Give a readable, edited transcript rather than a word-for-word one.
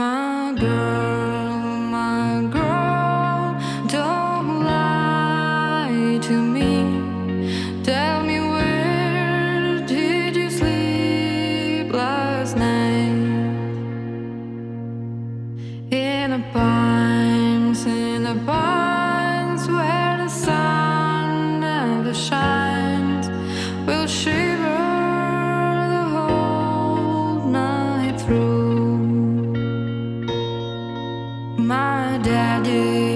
My girl, don't lie to me. Tell me, where did you sleep last night? In the pines where the sun never shines, will shiver the whole night through. My daddy